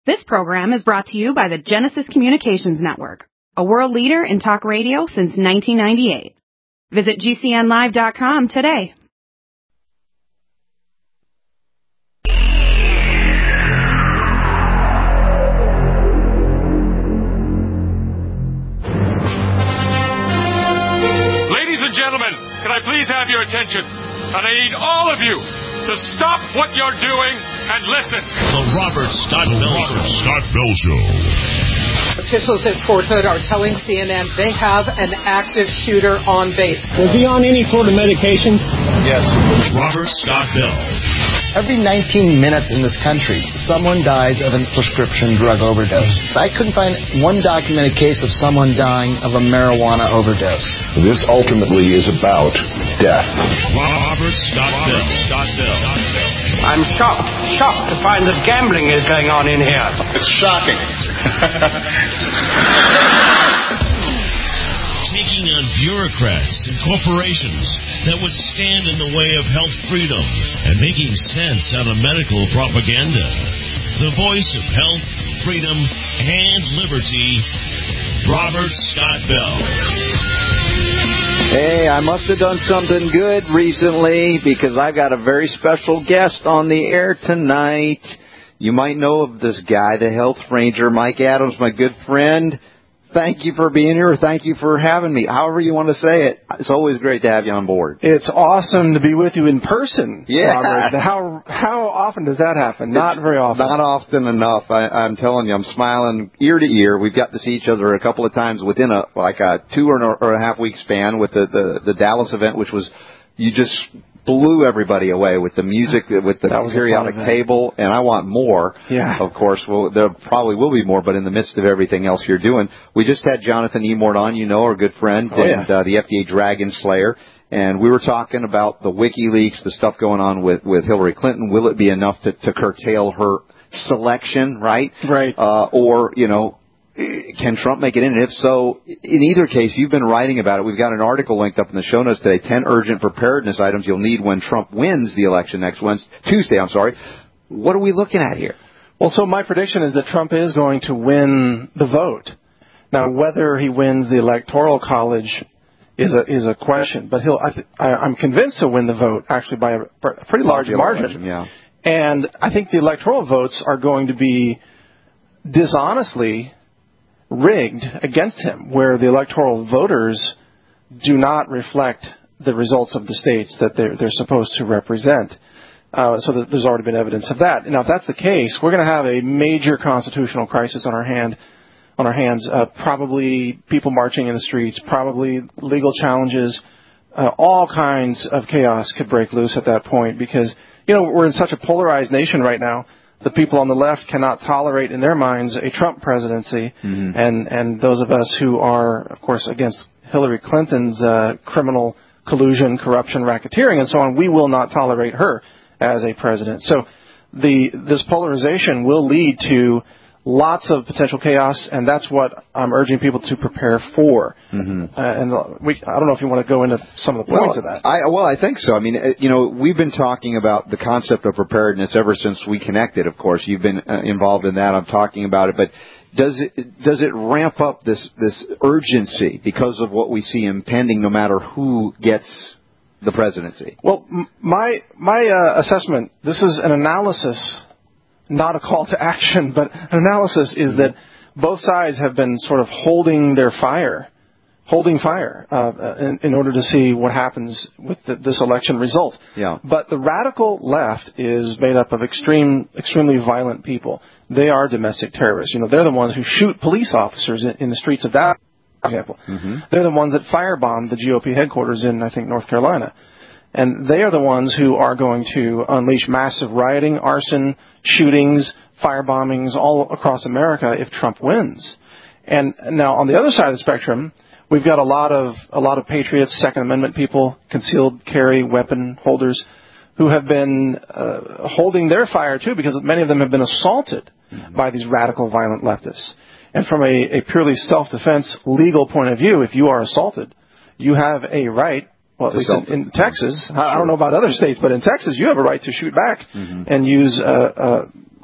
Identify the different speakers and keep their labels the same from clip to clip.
Speaker 1: This program is brought to you by the Genesis Communications Network, a world leader in talk radio since 1998. Visit GCNlive.com today.
Speaker 2: Ladies and gentlemen, can I please have your attention? And I need all of you to stop what you're doing and listen.
Speaker 3: The Robert Scott Bell Show.
Speaker 4: Officials at Fort Hood are telling CNN they have an active shooter on base.
Speaker 5: Was he on any sort of medications?
Speaker 3: Yes. Robert Scott Bell.
Speaker 6: Every 19 minutes in this country, someone dies of a prescription drug overdose. I couldn't find one documented case of someone dying of a marijuana overdose.
Speaker 7: This ultimately is about death.
Speaker 3: Robert Scott Bell.
Speaker 8: I'm shocked to find that gambling is going on in here.
Speaker 7: It's shocking.
Speaker 3: Taking on bureaucrats and corporations that would stand in the way of health freedom and making sense out of medical propaganda. The voice of health, freedom, and liberty, Robert Scott Bell.
Speaker 9: Hey, I must have done something good recently because I've got a very special guest on the air tonight. You might know of this guy, the Health Ranger, Mike Adams, my good friend. Thank you for being here. Thank you for having me. However you want to say it. It's always great to have you on board.
Speaker 5: It's awesome to be with you in person,
Speaker 9: yeah.
Speaker 5: Robert. How often does that happen? Not very often.
Speaker 9: Not often enough. I'm telling you, I'm smiling ear to ear. We've got to see each other a couple of times within a 2 or a half week span with the Dallas event, which was, you just blew everybody away with the music, with the periodic table, and I want more.
Speaker 5: Yeah.
Speaker 9: Of course, there probably will be more, but in the midst of everything else you're doing, we just had Jonathan Emord on, our good friend, and the FDA Dragon Slayer, and we were talking about the WikiLeaks, the stuff going on with Hillary Clinton. Will it be enough to curtail her selection, right?
Speaker 5: Right.
Speaker 9: Or, can Trump make it in? And if so, in either case, you've been writing about it. We've got an article linked up in the show notes today, 10 urgent preparedness items you'll need when Trump wins the election Tuesday. What are we looking at here?
Speaker 5: Well, so my prediction is that Trump is going to win the vote. Now, whether he wins the Electoral College is a question, but I'm convinced he'll win the vote, actually, by a pretty large margin.
Speaker 9: Yeah.
Speaker 5: And I think the electoral votes are going to be dishonestly rigged against him, where the electoral voters do not reflect the results of the states that they're supposed to represent. So there's already been evidence of that. Now, if that's the case, we're going to have a major constitutional crisis on our hands. Probably people marching in the streets, probably legal challenges, all kinds of chaos could break loose at that point because, we're in such a polarized nation right now. The people on the left cannot tolerate in their minds a Trump presidency, and those of us who are, of course, against Hillary Clinton's criminal collusion, corruption, racketeering, and so on, we will not tolerate her as a president. So this polarization will lead to lots of potential chaos, and that's what I'm urging people to prepare for. And I don't know if you want to go into some of the points of that.
Speaker 9: I think so. I mean, we've been talking about the concept of preparedness ever since we connected, of course. You've been involved in that. I'm talking about it. But does it ramp up this urgency because of what we see impending no matter who gets the presidency?
Speaker 5: Well, my assessment, this is an analysis, not a call to action, but an analysis is that both sides have been sort of holding fire in order to see what happens with this election result.
Speaker 9: Yeah.
Speaker 5: But the radical left is made up of extremely violent people. They are domestic terrorists. They're the ones who shoot police officers in the streets of Dallas, for example. They're the ones that firebombed the GOP headquarters in, I think, North Carolina. And they are the ones who are going to unleash massive rioting, arson, shootings, firebombings all across America if Trump wins. And now on the other side of the spectrum, we've got a lot of patriots, Second Amendment people, concealed carry weapon holders who have been holding their fire too, because many of them have been assaulted by these radical violent leftists. And from a purely self-defense legal point of view, if you are assaulted, you have a right. Well, at least in Texas, I don't know about other states, but in Texas, you have a right to shoot back and use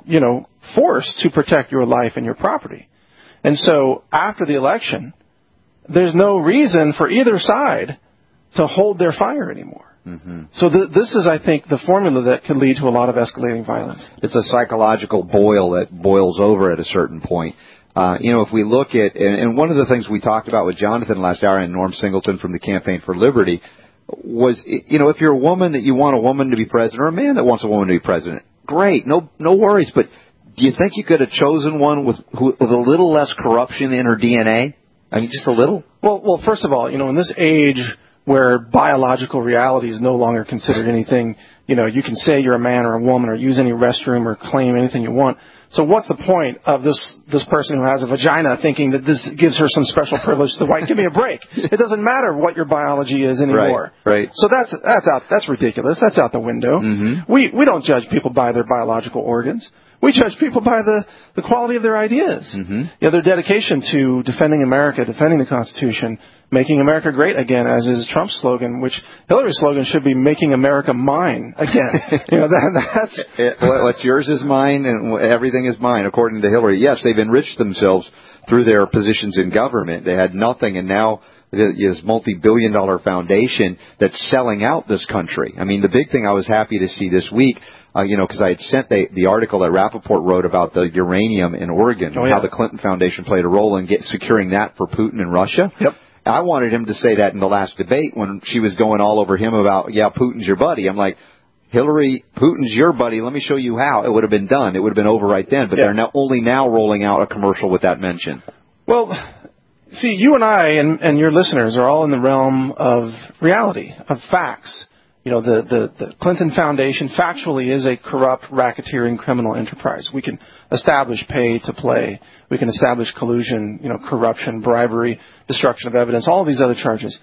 Speaker 5: forced to protect your life and your property. And so after the election, there's no reason for either side to hold their fire anymore. Mm-hmm. So this is, I think, the formula that could lead to a lot of escalating violence.
Speaker 9: It's a psychological boil that boils over at a certain point. If we look at, and one of the things we talked about with Jonathan last hour and Norm Singleton from the Campaign for Liberty was, if you're a woman that you want a woman to be president or a man that wants a woman to be president, great, no worries. But do you think you could have chosen one with a little less corruption in her DNA? I mean, just a little?
Speaker 5: Well, first of all, in this age where biological reality is no longer considered anything, you can say you're a man or a woman or use any restroom or claim anything you want. So what's the point of this person who has a vagina thinking that this gives her some special privilege to the white? Give me a break. It doesn't matter what your biology is anymore.
Speaker 9: Right.
Speaker 5: So that's out. That's ridiculous. That's out the window. Mm-hmm. We don't judge people by their biological organs. We judge people by the quality of their ideas. Mm-hmm. Their dedication to defending America, defending the Constitution, making America great again, as is Trump's slogan, which Hillary's slogan should be making America mine again. That's
Speaker 9: what's yours is mine, and everything is mine, according to Hillary. Yes, they've enriched themselves through their positions in government. They had nothing, and now this multi-billion-dollar foundation that's selling out this country. I mean, the big thing I was happy to see this week, because I had sent the article that Rappaport wrote about the uranium in Oregon, how the Clinton Foundation played a role in securing that for Putin and Russia.
Speaker 5: Yep.
Speaker 9: I wanted him to say that in the last debate when she was going all over him about, Putin's your buddy. I'm like, Hillary, Putin's your buddy. Let me show you how. It would have been done. It would have been over right then. But they're only now rolling out a commercial with that mention.
Speaker 5: Well, see, you and I and your listeners are all in the realm of reality, of facts. The Clinton Foundation factually is a corrupt, racketeering criminal enterprise. We can establish pay to play. We can establish collusion, corruption, bribery, destruction of evidence, all of these other charges.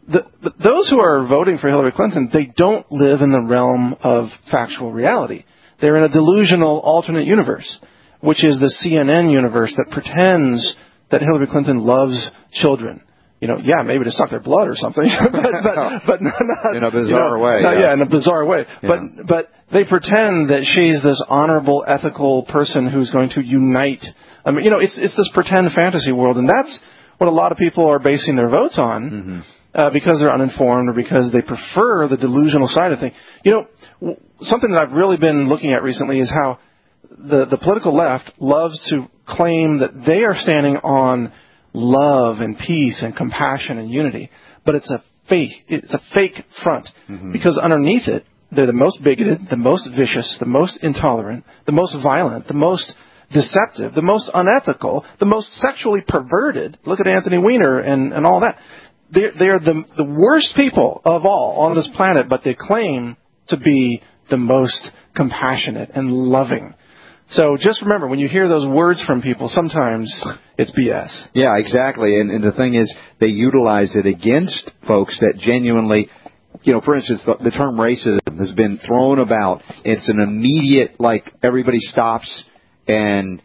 Speaker 5: Those who are voting for Hillary Clinton, they don't live in the realm of factual reality. They're in a delusional alternate universe, which is the CNN universe that pretends that Hillary Clinton loves children. Maybe to suck their blood or something, but not
Speaker 9: in a bizarre way.
Speaker 5: Yeah, in a bizarre way. Yeah. But they pretend that she's this honorable, ethical person who's going to unite. I mean, it's this pretend fantasy world, and that's what a lot of people are basing their votes on, because they're uninformed or because they prefer the delusional side of things. Something that I've really been looking at recently is how the political left loves to claim that they are standing on love and peace and compassion and unity, but it's a fake front, because underneath it they're the most bigoted, the most vicious, the most intolerant, the most violent, the most deceptive, the most unethical, the most sexually perverted. Look at Anthony Weiner and all that. They're the worst people of all on this planet, but they claim to be the most compassionate and loving. So just remember, when you hear those words from people, sometimes it's BS.
Speaker 9: Yeah, exactly. And the thing is, they utilize it against folks that genuinely, for instance, the term racism has been thrown about. It's an immediate, everybody stops and,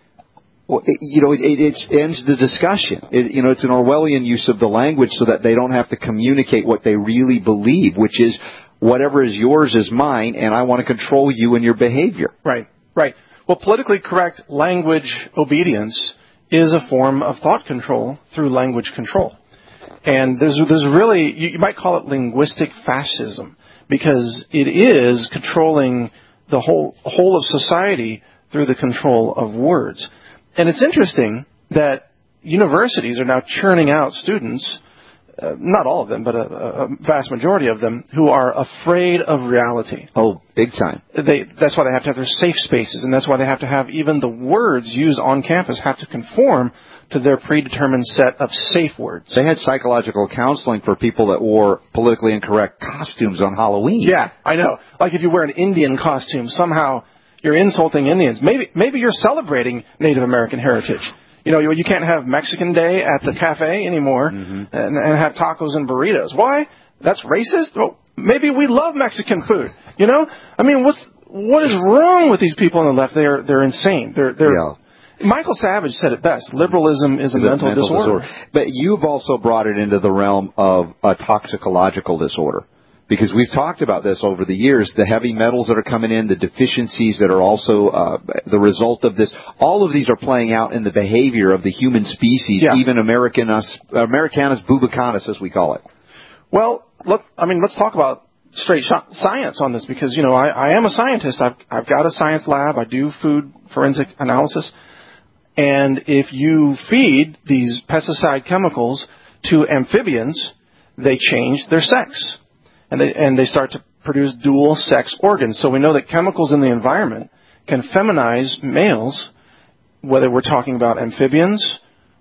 Speaker 9: it ends the discussion. It's an Orwellian use of the language so that they don't have to communicate what they really believe, which is whatever is yours is mine, and I want to control you and your behavior.
Speaker 5: Right. Well, politically correct language obedience is a form of thought control through language control. And there's really, you might call it linguistic fascism, because it is controlling the whole of society through the control of words. And it's interesting that universities are now churning out students, not all of them, but a vast majority of them, who are afraid of reality.
Speaker 9: Oh, big time.
Speaker 5: That's why they have to have their safe spaces, and that's why they have to have even the words used on campus have to conform to their predetermined set of safe words.
Speaker 9: They had psychological counseling for people that wore politically incorrect costumes on Halloween.
Speaker 5: Yeah, I know. Like if you wear an Indian costume, somehow you're insulting Indians. Maybe you're celebrating Native American heritage. You can't have Mexican Day at the cafe anymore and have tacos and burritos. Why? That's racist? Well, maybe we love Mexican food. I mean, what is wrong with these people on the left? They're insane. Michael Savage said it best. Liberalism is a mental disorder.
Speaker 9: But you've also brought it into the realm of a toxicological disorder. because we've talked about this over the years, the heavy metals that are coming in, the deficiencies that are also the result of this. All of these are playing out in the behavior of the human species, even Americanus bubicanus, as we call it.
Speaker 5: Well, let's talk about straight science on this, because, I am a scientist. I've got a science lab. I do food forensic analysis. And if you feed these pesticide chemicals to amphibians, they change their sex. And they start to produce dual sex organs. So we know that chemicals in the environment can feminize males, whether we're talking about amphibians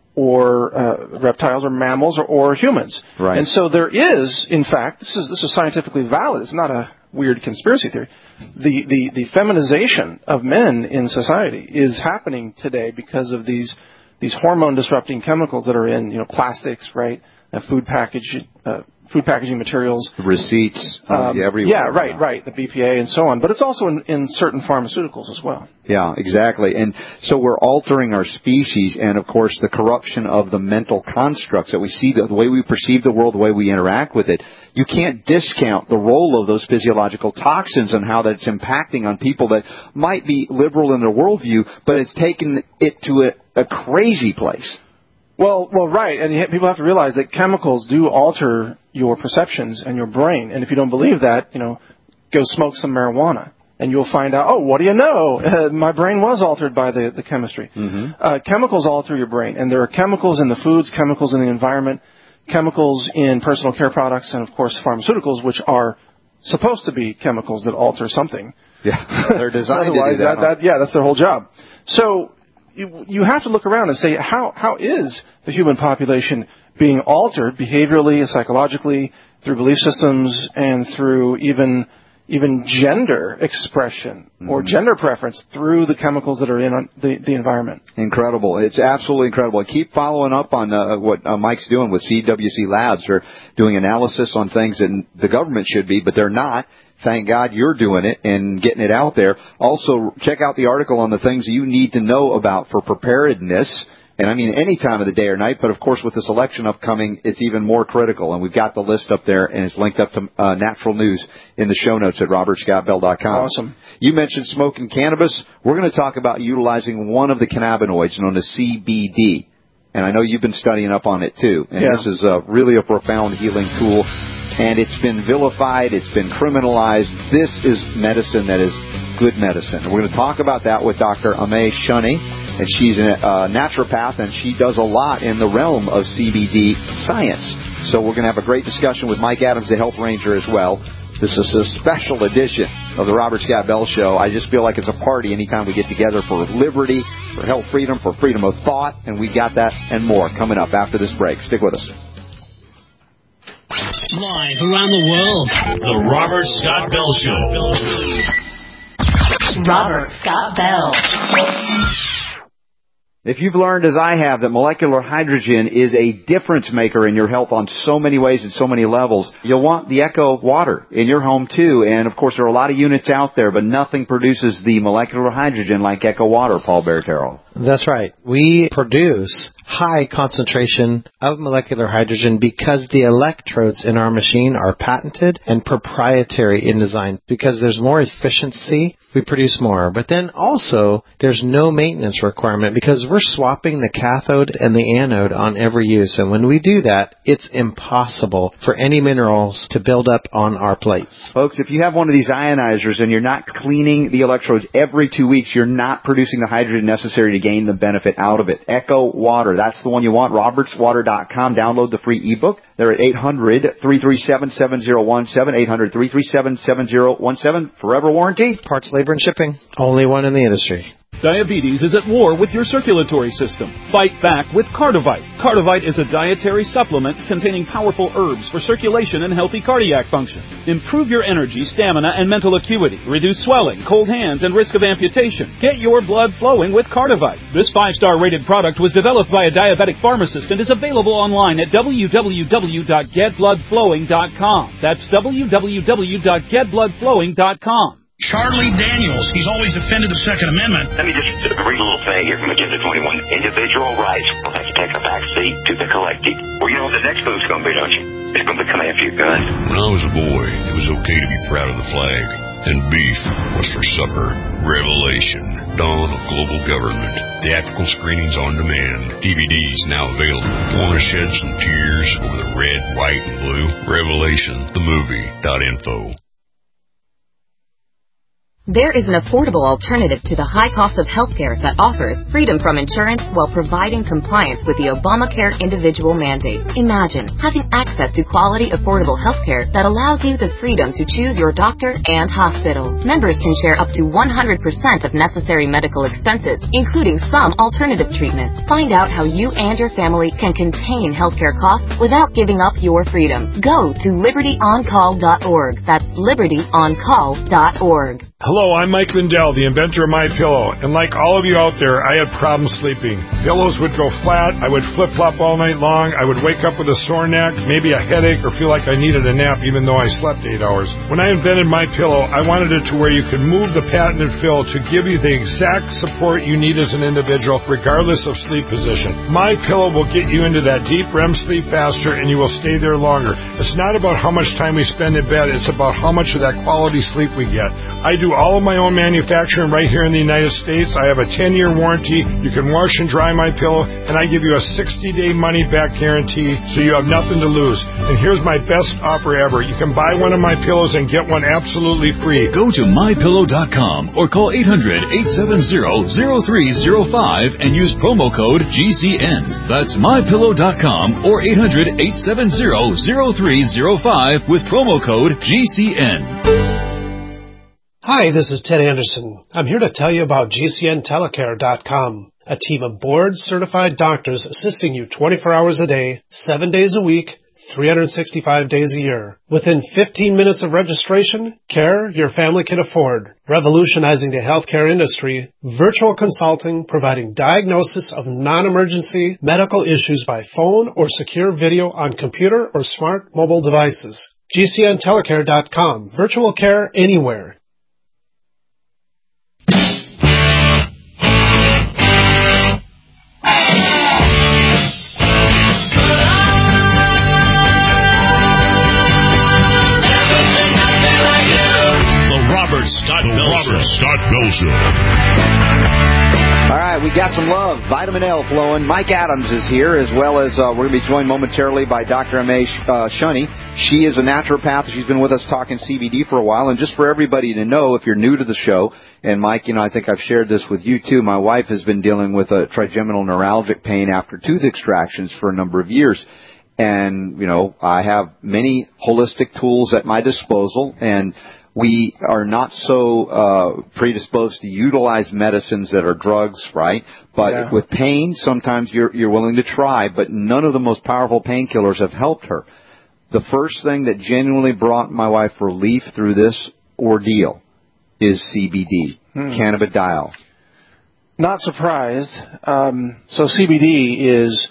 Speaker 5: or reptiles or mammals or humans.
Speaker 9: Right.
Speaker 5: And so there is, in fact, this is scientifically valid. It's not a weird conspiracy theory. The feminization of men in society is happening today because of these hormone disrupting chemicals that are in plastics, right? Food packaging materials,
Speaker 9: receipts, everywhere.
Speaker 5: Yeah, right. The BPA and so on. But it's also in certain pharmaceuticals as well.
Speaker 9: Yeah, exactly. And so we're altering our species, and of course the corruption of the mental constructs that we see, the way we perceive the world, the way we interact with it. You can't discount the role of those physiological toxins and how that's impacting on people that might be liberal in their worldview, but it's taken it to a crazy place.
Speaker 5: Well, right, and people have to realize that chemicals do alter your perceptions and your brain, and if you don't believe that, go smoke some marijuana, and you'll find out, what do you know? My brain was altered by the chemistry. Mm-hmm. Chemicals alter your brain, and there are chemicals in the foods, chemicals in the environment, chemicals in personal care products, and of course pharmaceuticals, which are supposed to be chemicals that alter something.
Speaker 9: Yeah, they're designed to do that.
Speaker 5: That's their whole job. So you have to look around and say, how is the human population being altered behaviorally, psychologically, through belief systems, and through even gender expression or gender preference through the chemicals that are in the environment.
Speaker 9: Incredible. It's absolutely incredible. I keep following up on what Mike's doing with CWC Labs. They're doing analysis on things that the government should be, but they're not. Thank God you're doing it and getting it out there. Also, check out the article on the things you need to know about for preparedness. And I mean any time of the day or night, but of course with this election upcoming, it's even more critical. And we've got the list up there, and it's linked up to Natural News in the show notes at robertscottbell.com.
Speaker 5: Awesome.
Speaker 9: You mentioned smoking cannabis. We're going to talk about utilizing one of the cannabinoids known as CBD. And I know you've been studying up on it too. And This is really a profound healing tool. And it's been vilified. It's been criminalized. This is medicine that is good medicine. And we're going to talk about that with Dr. Amay Shunny. And she's a naturopath, and she does a lot in the realm of CBD science. So we're going to have a great discussion with Mike Adams, the Health Ranger, as well. This is a special edition of the Robert Scott Bell Show. I just feel like it's a party anytime we get together for liberty, for health freedom, for freedom of thought, and we got that and more coming up after this break. Stick with us.
Speaker 3: Live around the world, the Robert Scott Bell Show.
Speaker 10: Robert Scott Bell.
Speaker 9: If you've learned, as I have, that molecular hydrogen is a difference maker in your health on so many ways and so many levels, you'll want the Echo water in your home too. And of course, there are a lot of units out there, but nothing produces the molecular hydrogen like Echo water, Paul Bertero.
Speaker 6: That's right. We produce high concentration of molecular hydrogen because the electrodes in our machine are patented and proprietary in design. Because there's more efficiency, we produce more. But then also, there's no maintenance requirement because we're swapping the cathode and the anode on every use. And when we do that, it's impossible for any minerals to build up on our plates.
Speaker 9: Folks, if you have one of these ionizers and you're not cleaning the electrodes every 2 weeks, you're not producing the hydrogen necessary to gain the benefit out of it. Echo Water, that's the one you want. robertswater.com. Download the free ebook. They're at 800-337-7017, 800-337-7017. Forever warranty.
Speaker 6: Parts, labor, and shipping. Only one in the industry.
Speaker 11: Diabetes is at war with your circulatory system. Fight back with Cardivite. Cardivite is a dietary supplement containing powerful herbs for circulation and healthy cardiac function. Improve your energy, stamina, and mental acuity. Reduce swelling, cold hands, and risk of amputation. Get your blood flowing with Cardivite. This 5-star rated product was developed by a diabetic pharmacist and is available online at www.getbloodflowing.com. That's www.getbloodflowing.com.
Speaker 12: Charlie Daniels, he's always defended the Second Amendment.
Speaker 13: Let me just read a little thing here from Agenda 21. Individual rights will have to take a back seat to the collective. Well, you know what the next move's going to be, don't you? It's going to be come after your gun.
Speaker 3: When I was a boy, it was okay to be proud of the flag. And beef was for supper. Revelation, Dawn of Global Government. Theatrical screenings on demand. DVDs now available. Want to shed some tears over the red, white, and blue? RevelationTheMovie.info.
Speaker 14: There is an affordable alternative to the high cost of healthcare that offers freedom from insurance while providing compliance with the Obamacare individual mandate. Imagine having access to quality, affordable healthcare that allows you the freedom to choose your doctor and hospital. Members can share up to 100% of necessary medical expenses, including some alternative treatments. Find out how you and your family can contain healthcare costs without giving up your freedom. Go to libertyoncall.org. That's libertyoncall.org.
Speaker 15: Hello, I'm Mike Lindell, the inventor of MyPillow, and like all of you out there, I had problems sleeping. Pillows would go flat, I would flip-flop all night long, I would wake up with a sore neck, maybe a headache, or feel like I needed a nap even though I slept 8 hours. When I invented MyPillow, I wanted it to where you could move the patented fill to give you the exact support you need as an individual, regardless of sleep position. MyPillow will get you into that deep REM sleep faster, and you will stay there longer. It's not about how much time we spend in bed, it's about how much of that quality sleep we get. I do all of my own manufacturing right here in the United States. I have a 10-year warranty. You can wash and dry MyPillow, and I give you a 60-day money-back guarantee, so you have nothing to lose. And here's my best offer ever. You can buy one of my pillows and get one absolutely free.
Speaker 16: Go to MyPillow.com or call 800-870-0305 and use promo code GCN. That's MyPillow.com or 800-870-0305 with promo code GCN.
Speaker 17: Hi, this is Ted Anderson. I'm here to tell you about GCNTelecare.com, a team of board-certified doctors assisting you 24 hours a day, 7 days a week, 365 days a year. Within 15 minutes of registration, care your family can afford. Revolutionizing the healthcare industry, virtual consulting providing diagnosis of non-emergency medical issues by phone or secure video on computer or smart mobile devices. GCNTelecare.com, virtual care anywhere.
Speaker 3: Robert Scott Bell Show.
Speaker 9: All right, we got some love. Vitamin L flowing. Mike Adams is here, as well as we're going to be joined momentarily by Dr. M.A. Shunny. She is a naturopath. She's been with us talking CBD for a while. And just for everybody to know, if you're new to the show, and Mike, I think I've shared this with you too, my wife has been dealing with a trigeminal neuralgic pain after tooth extractions for a number of years. And, I have many holistic tools at my disposal, and we are not so predisposed to utilize medicines that are drugs, right? But with pain, sometimes you're willing to try, but none of the most powerful painkillers have helped her. The first thing that genuinely brought my wife relief through this ordeal is CBD, cannabidiol.
Speaker 5: Not surprised. So CBD is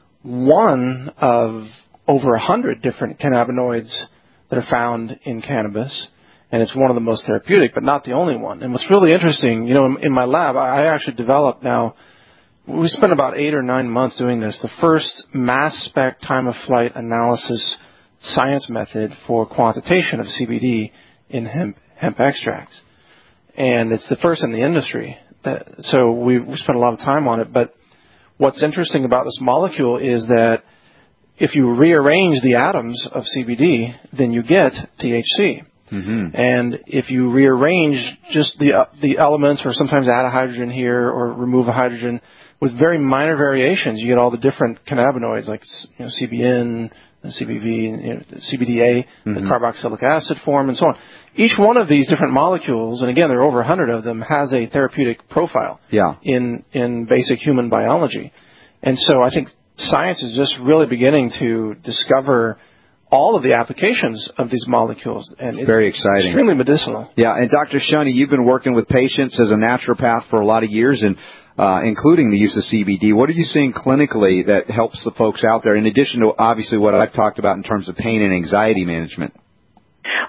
Speaker 5: one of over 100 different cannabinoids that are found in cannabis. And it's one of the most therapeutic, but not the only one. And what's really interesting, in my lab, I actually developed now, we spent about 8 or 9 months doing this, the first mass spec time of flight analysis science method for quantitation of CBD in hemp extracts. And it's the first in the industry. So we spent a lot of time on it. But what's interesting about this molecule is that if you rearrange the atoms of CBD, then you get THC. Mm-hmm. And if you rearrange just the elements, or sometimes add a hydrogen here or remove a hydrogen, with very minor variations, you get all the different cannabinoids like CBN, CBV, CBDA, the carboxylic acid form, and so on. Each one of these different molecules, and again there are over 100 of them, has a therapeutic profile in basic human biology. And so I think science is just really beginning to discover all of the applications of these molecules, and it's
Speaker 9: very exciting,
Speaker 5: extremely medicinal.
Speaker 9: Yeah, and Dr. Shunny, you've been working with patients as a naturopath for a lot of years, and including the use of CBD. What are you seeing clinically that helps the folks out there, in addition to obviously what I've talked about in terms of pain and anxiety management?
Speaker 18: Well, sure.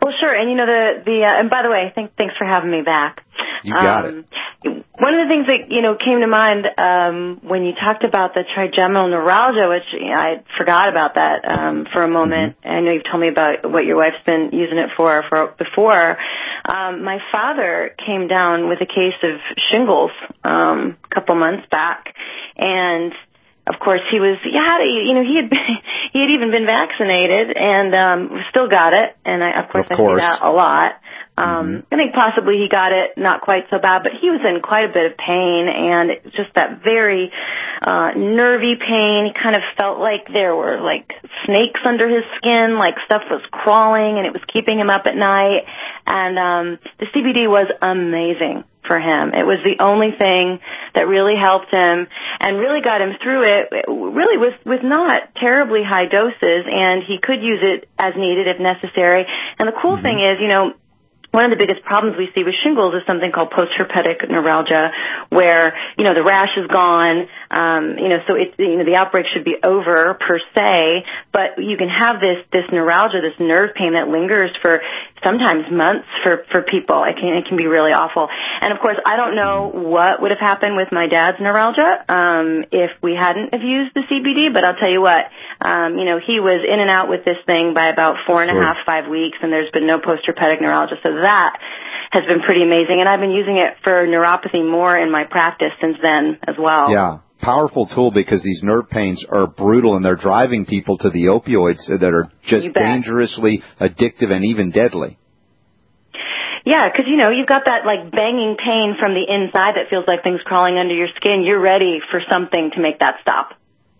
Speaker 18: And and by the way, thanks for having me back.
Speaker 9: You got it.
Speaker 18: One of the things that, came to mind when you talked about the trigeminal neuralgia, which I forgot about that for a moment. I know you've told me about what your wife's been using it for before. My father came down with a case of shingles a couple months back, and of course he had even been vaccinated and still got it, and I see that a lot. I think possibly he got it not quite so bad, but he was in quite a bit of pain, and it was just that very nervy pain. He kind of felt like there were like snakes under his skin, like stuff was crawling, and it was keeping him up at night. And the CBD was amazing for him. It was the only thing that really helped him and really got him through it, really with not terribly high doses, and he could use it as needed if necessary. And the cool thing is, one of the biggest problems we see with shingles is something called post-herpetic neuralgia, where, the rash is gone, so it's, the outbreak should be over per se, but you can have this neuralgia, this nerve pain that lingers for sometimes months for people. It can be really awful. And of course, I don't know what would have happened with my dad's neuralgia, if we hadn't have used the CBD, but I'll tell you what, he was in and out with this thing by about 4.5, 5 weeks, and there's been no post-herpetic neuralgia. So that has been pretty amazing, and I've been using it for neuropathy more in my practice since then as well.
Speaker 9: Yeah, powerful tool because these nerve pains are brutal, and they're driving people to the opioids that are just dangerously addictive and even deadly.
Speaker 18: Yeah, because, you've got that, like, banging pain from the inside that feels like things crawling under your skin. You're ready for something to make that stop.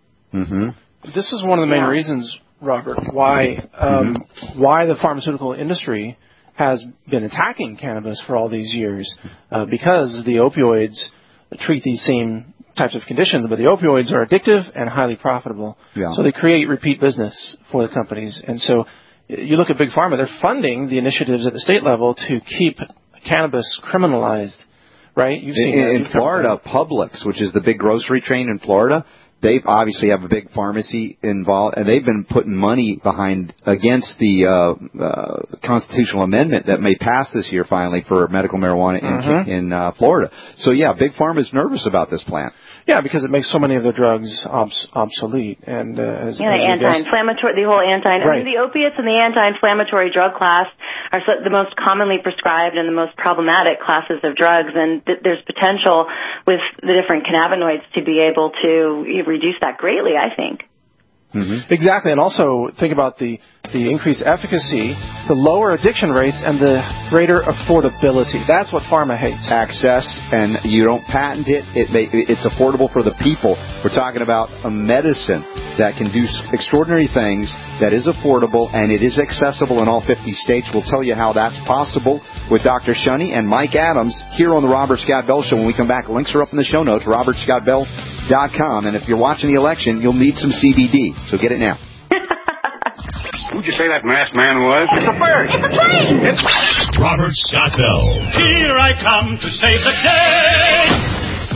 Speaker 5: This is one of the main reasons, Robert, why the pharmaceutical industry has been attacking cannabis for all these years, because the opioids treat these same types of conditions, but the opioids are addictive and highly profitable. Yeah. So they create repeat business for the companies. And so you look at Big Pharma, they're funding the initiatives at the state level to keep cannabis criminalized, right? You've seen
Speaker 9: in Florida, Publix, which is the big grocery chain in Florida, they obviously have a big pharmacy involved, and they've been putting money behind against the constitutional amendment that may pass this year finally for medical marijuana in Florida. So, yeah, Big Pharma is nervous about this plant.
Speaker 5: Yeah, because it makes so many of their drugs obsolete. And
Speaker 18: anti-inflammatory, the whole I mean, the opiates and the anti-inflammatory drug class are the most commonly prescribed and the most problematic classes of drugs, and there's potential with the different cannabinoids to be able to reduce that greatly, I think.
Speaker 5: Exactly, and also think about the increased efficacy, the lower addiction rates, and the greater affordability. That's what pharma hates.
Speaker 9: Access, and you don't patent it. It's affordable for the people. We're talking about a medicine that can do extraordinary things, that is affordable, and it is accessible in all 50 states. We'll tell you how that's possible with Dr. Shunny and Mike Adams here on the Robert Scott Bell Show. When we come back, links are up in the show notes, robertscottbell.com. And if you're watching the election, you'll need some CBD. So get it now.
Speaker 8: Who'd you say that masked man was? It's a bird.
Speaker 10: It's a plane.
Speaker 3: It's Robert Scott Bell.
Speaker 19: Here I come to save the day.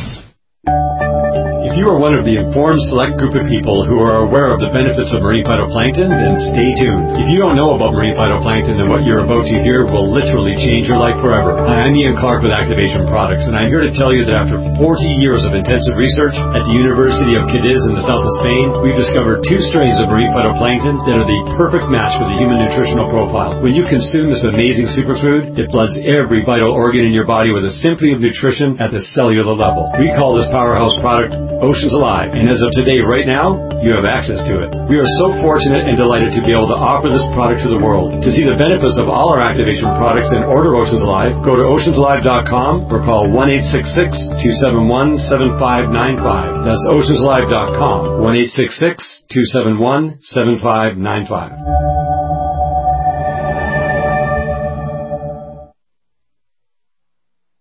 Speaker 20: If you are one of the informed select group of people who are aware of the benefits of marine phytoplankton, then stay tuned. If you don't know about marine phytoplankton, then what you're about to hear will literally change your life forever. Hi, I'm Ian Clark with Activation Products, and I'm here to tell you that after 40 years of intensive research at the University of Cadiz in the south of Spain, we've discovered 2 strains of marine phytoplankton that are the perfect match for the human nutritional profile. When you consume this amazing superfood, it floods every vital organ in your body with a symphony of nutrition at the cellular level. We call this powerhouse product Oceans Alive, and as of today, right now, you have access to it. We are so fortunate and delighted to be able to offer this product to the world. To see the benefits of all our Activation products and order Oceans Alive, go to oceansalive.com or call 1-866-271-7595. That's oceansalive.com, 1-866-271-7595.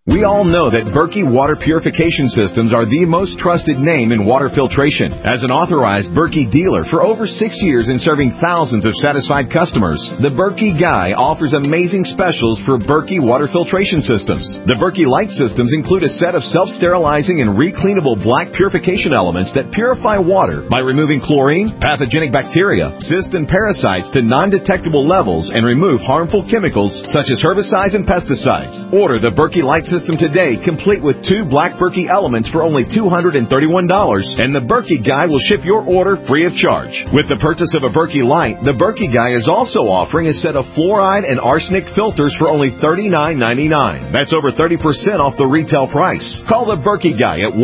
Speaker 21: We all know that Berkey Water Purification Systems are the most trusted name in water filtration. As an authorized Berkey dealer for over 6 years and serving thousands of satisfied customers, the Berkey Guy offers amazing specials for Berkey Water Filtration Systems. The Berkey Light Systems include a set of self-sterilizing and recleanable black purification elements that purify water by removing chlorine, pathogenic bacteria, cysts, and parasites to non-detectable levels and remove harmful chemicals such as herbicides and pesticides. Order the Berkey Light System today, complete with 2 black Berkey elements for only $231, and the Berkey Guy will ship your order free of charge. With the purchase of a Berkey Light, the Berkey Guy is also offering a set of fluoride and arsenic filters for only $39.99. That's over 30% off the retail price. Call the Berkey Guy at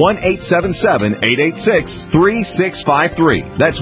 Speaker 21: 1-877-886-3653. That's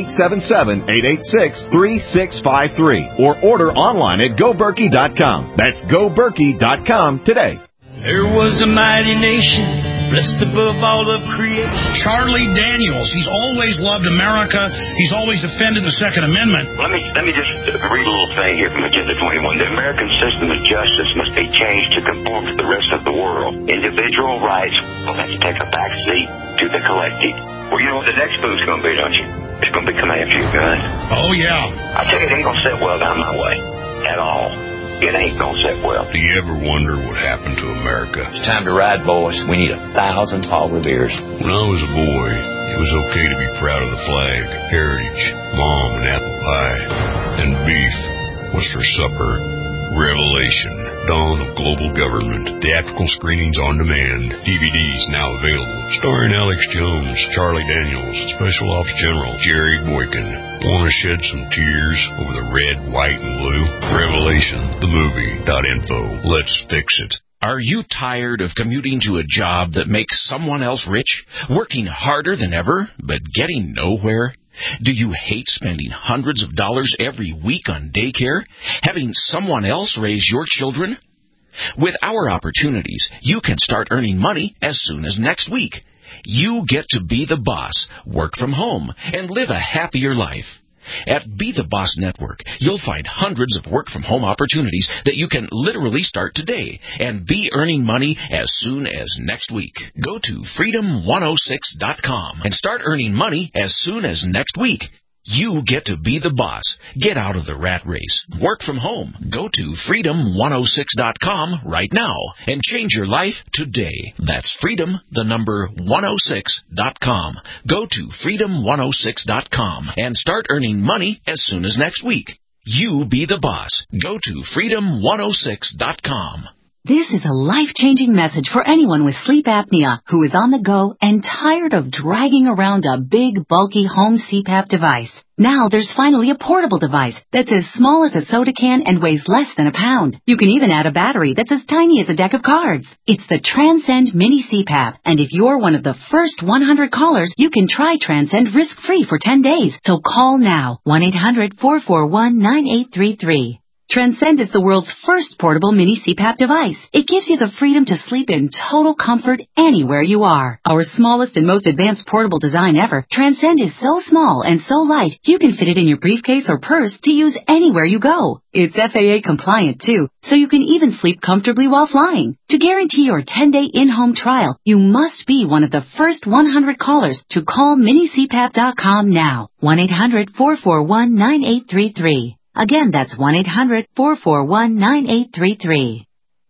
Speaker 21: 1-877-886-3653. Or order online at GoBerkey.com. That's GoBerkey.com today.
Speaker 22: There was a mighty nation, blessed above all of creation.
Speaker 12: Charlie Daniels. He's always loved America. He's always defended the Second Amendment.
Speaker 13: Let me just read a little thing here from Agenda 21. The American system of justice must be changed to conform to the rest of the world. Individual rights will have to take a back seat to the collective. Well, you know what the next move's going to be, don't you? It's going to be coming after you, guys.
Speaker 12: Oh, yeah.
Speaker 13: I tell you, it ain't going to sit well down my way. At all. It ain't gonna sit well.
Speaker 3: Do you ever wonder what happened to America?
Speaker 23: It's time to ride, boys. We need 1,000 Paul Revere's.
Speaker 3: When I was a boy, it was okay to be proud of the flag, heritage, mom and apple pie, and beef was for supper. Revelation, Dawn of Global Government. Theatrical screenings on demand. DVDs now available. Starring Alex Jones, Charlie Daniels, Special Ops General Jerry Boykin. Want to shed some tears over the red, white, and blue? Revelation, the movie.info. Let's fix it.
Speaker 24: Are you tired of commuting to a job that makes someone else rich? Working harder than ever, but getting nowhere? Do you hate spending hundreds of dollars every week on daycare? Having someone else raise your children? With our opportunities, you can start earning money as soon as next week. You get to be the boss, work from home, and live a happier life. At Be the Boss Network, you'll find hundreds of work-from-home opportunities that you can literally start today and be earning money as soon as next week. Go to freedom106.com and start earning money as soon as next week. You get to be the boss. Get out of the rat race. Work from home. Go to freedom106.com right now and change your life today. That's freedom106.com. Go to freedom106.com and start earning money as soon as next week. You be the boss. Go to freedom106.com.
Speaker 25: This is a life-changing message for anyone with sleep apnea who is on the go and tired of dragging around a big, bulky home CPAP device. Now there's finally a portable device that's as small as a soda can and weighs less than a pound. You can even add a battery that's as tiny as a deck of cards. It's the Transcend Mini CPAP, and if you're one of the first 100 callers, you can try Transcend risk-free for 10 days. So call now, 1-800-441-9833. Transcend is the world's first portable mini CPAP device. It gives you the freedom to sleep in total comfort anywhere you are. Our smallest and most advanced portable design ever, Transcend is so small and so light, you can fit it in your briefcase or purse to use anywhere you go. It's FAA compliant too, so you can even sleep comfortably while flying. To guarantee your 10-day in-home trial, you must be one of the first 100 callers to call minicpap.com now. 1-800-441-9833. Again, that's 1-800-441-9833.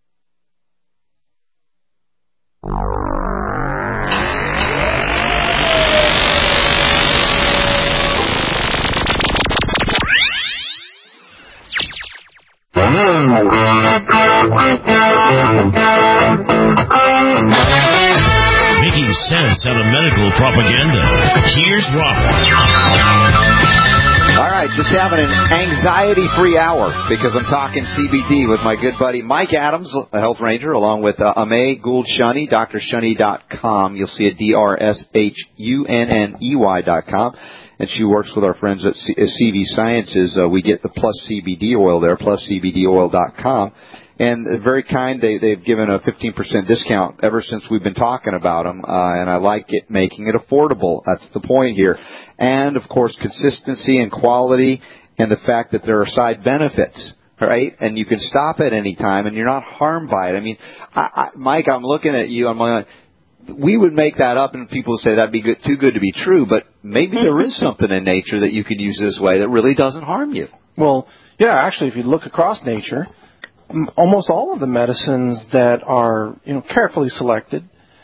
Speaker 3: Making sense out of medical propaganda. Here's Robert.
Speaker 9: All right, just having an anxiety-free hour because I'm talking CBD with my good buddy Mike Adams, a health ranger, along with Amay Gould-Shunny, drshunny.com. You'll see it drshunny.com. And she works with our friends at CV Sciences. We get the Plus CBD oil there, pluscbdoil.com. And very kind. They've given a 15% discount ever since we've been talking about them. And I like it, making it affordable. That's the point here. And, of course, consistency and quality and the fact that there are side benefits. right? And you can stop at any time, and you're not harmed by it. I mean, Mike, I'm looking at you. I'm like, we would make that up, and people would say that'd be too good to be true. But maybe there is something in nature that you could use this way that really doesn't harm you.
Speaker 5: Well, yeah, actually, if you look across nature, almost all of the medicines that are carefully selected,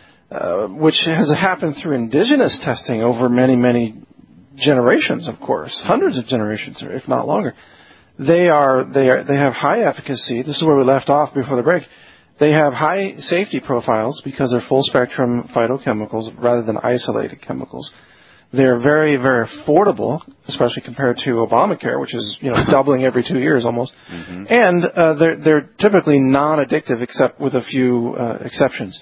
Speaker 5: which has happened through indigenous testing over many, many generations, of course, hundreds of generations, if not longer. They have high efficacy. This is where we left off before the break. They have high safety profiles because they're full spectrum phytochemicals rather than isolated chemicals. They're very, very affordable, especially compared to Obamacare, which is doubling every 2 years almost. Mm-hmm. And they're typically non-addictive, except with a few exceptions.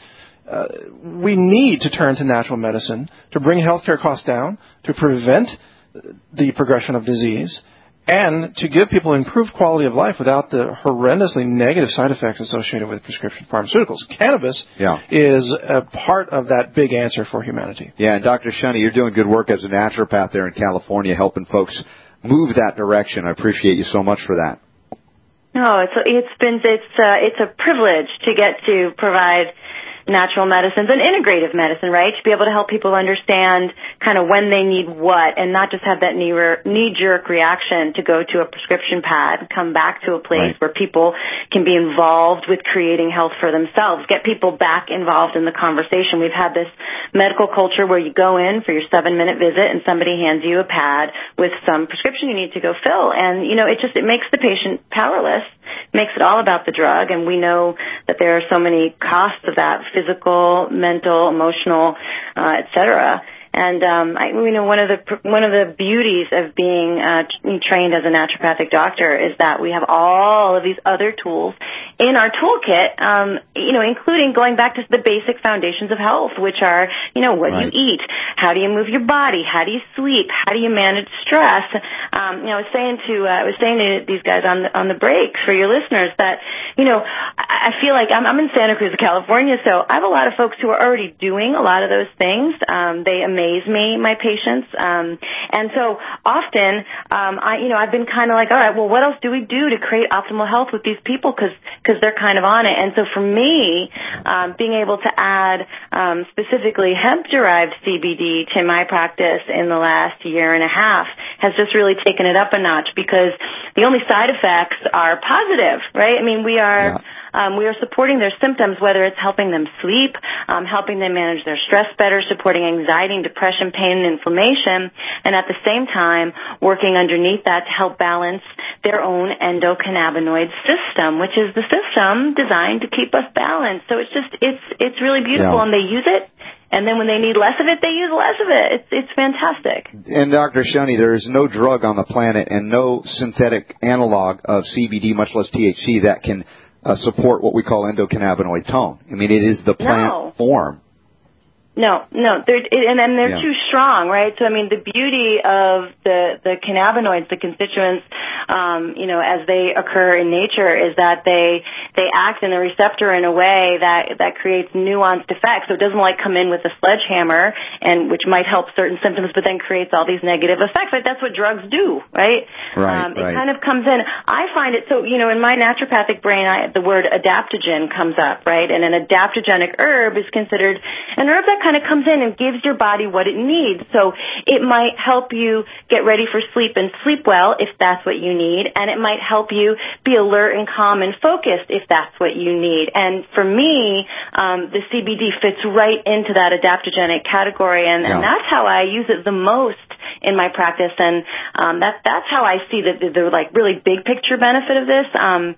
Speaker 5: We need to turn to natural medicine to bring healthcare costs down, to prevent the progression of disease, and to give people improved quality of life without the horrendously negative side effects associated with prescription pharmaceuticals. Cannabis is a part of that big answer for humanity.
Speaker 9: Yeah, and Dr. Shunny, you're doing good work as a naturopath there in California, helping folks move that direction. I appreciate you so much for that.
Speaker 18: No, it's a privilege to get to provide natural medicines and integrative medicine, right? To be able to help people understand kind of when they need what and not just have that knee-jerk reaction to go to a prescription pad, come back to a place where people can be involved with creating health for themselves, get people back involved in the conversation. We've had this medical culture where you go in for your 7-minute visit and somebody hands you a pad with some prescription you need to go fill. And, it makes the patient powerless, makes it all about the drug. And we know that there are so many costs of that, physical, mental, emotional, et cetera. And one of the beauties of being trained as a naturopathic doctor is that we have all of these other tools in our toolkit, including going back to the basic foundations of health, which are, what you eat, how do you move your body, how do you sleep, how do you manage stress. I was saying to these guys on the break for your listeners that, I feel like I'm in Santa Cruz, California, so I have a lot of folks who are already doing a lot of those things. They amaze me, my patients. And so often, I've been kind of like, all right, well, what else do we do to create optimal health with these people? Because they're kind of on it. And so for me, being able to add specifically hemp-derived CBD to my practice in the last year and a half has just really taken it up a notch because the only side effects are positive, right? I mean, we are supporting their symptoms, whether it's helping them sleep, helping them manage their stress better, supporting anxiety and depression, pain and inflammation, and at the same time working underneath that to help balance their own endocannabinoid system, which is the system designed to keep us balanced. So it's really beautiful, and they use it. And then when they need less of it, they use less of it. It's fantastic.
Speaker 9: And Dr. Shunny, there is no drug on the planet and no synthetic analog of CBD, much less THC, that can support what we call endocannabinoid tone. I mean, it is the plant form.
Speaker 18: No, they're too strong, right? So I mean, the beauty of the cannabinoids, the constituents, as they occur in nature, is that they act in the receptor in a way that creates nuanced effects. So it doesn't come in with a sledgehammer, and which might help certain symptoms, but then creates all these negative effects. Like that's what drugs do, right? It kind of comes in. I find it so. In my naturopathic brain, the word adaptogen comes up, right? And an adaptogenic herb is considered an herb that kind of comes in and gives your body what it needs. So it might help you get ready for sleep and sleep well if that's what you need, and it might help you be alert and calm and focused if that's what you need. And for me, the CBD fits right into that adaptogenic category, and that's how I use it the most in my practice, and that's how I see the really big picture benefit of this.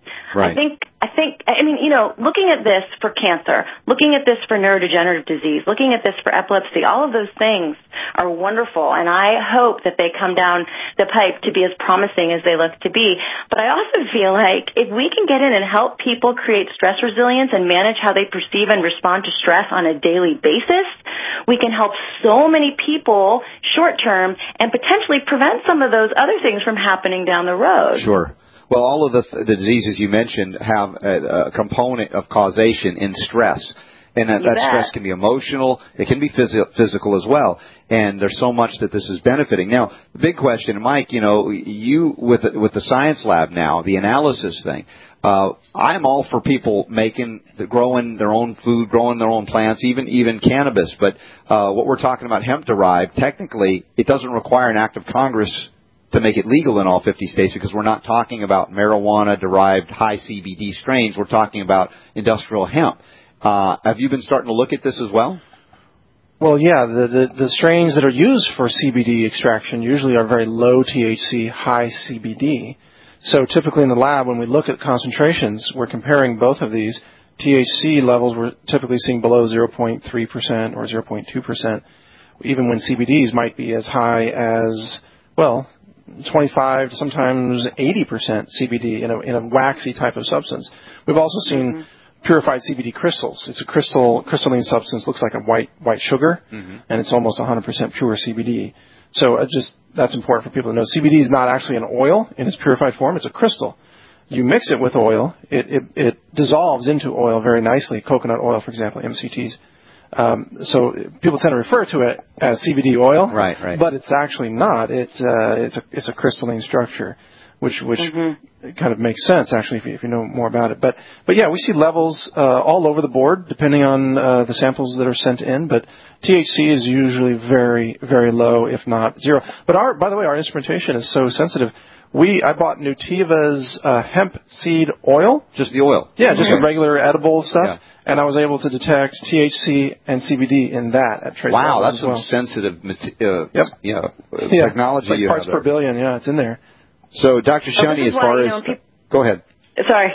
Speaker 18: I mean, looking at this for cancer, looking at this for neurodegenerative disease, looking at this for epilepsy, all of those things are wonderful, and I hope that they come down the pipe to be as promising as they look to be. But I also feel like if we can get in and help people create stress resilience and manage how they perceive and respond to stress on a daily basis, we can help so many people short term and potentially prevent some of those other things from happening down the road.
Speaker 9: Sure. Well, all of the diseases you mentioned have a component of causation in stress. And that stress can be emotional. It can be physical as well. And there's so much that this is benefiting. Now, the big question, Mike, you with the science lab now, the analysis thing, I'm all for people growing their own food, growing their own plants, even cannabis. But what we're talking about, hemp-derived, technically, it doesn't require an act of Congress to make it legal in all 50 states, because we're not talking about marijuana-derived high CBD strains. We're talking about industrial hemp. Have you been starting to look at this as well?
Speaker 5: Well, yeah. The strains that are used for CBD extraction usually are very low THC, high CBD. So typically in the lab, when we look at concentrations, we're comparing both of these. THC levels we're typically seeing below 0.3% or 0.2%, even when CBDs might be as high as, 25 to sometimes 80% CBD in a waxy type of substance. We've also seen purified CBD crystals. It's a crystalline substance, looks like a white sugar, and it's almost 100% pure CBD. So that's important for people to know. CBD is not actually an oil in its purified form. It's a crystal. You mix it with oil, it dissolves into oil very nicely. Coconut oil, for example, MCTs. So people tend to refer to it as CBD oil,
Speaker 9: right.
Speaker 5: But it's actually not. It's a crystalline structure, which kind of makes sense actually if you know more about it. But yeah, we see levels all over the board depending on the samples that are sent in. But THC is usually very, very low, if not zero. But by the way, our instrumentation is so sensitive. I bought Nutiva's hemp seed oil.
Speaker 9: Just the oil?
Speaker 5: Yeah, just the regular edible stuff. Yeah. And I was able to detect THC and CBD in that at trace levels.
Speaker 9: Wow, that's some sensitive technology
Speaker 5: like
Speaker 9: you
Speaker 5: parts
Speaker 9: have
Speaker 5: per billion, it's in there.
Speaker 9: So, Dr. Shani, as far as... Go ahead.
Speaker 18: Sorry.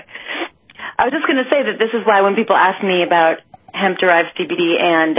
Speaker 18: I was just going to say that this is why when people ask me about hemp-derived CBD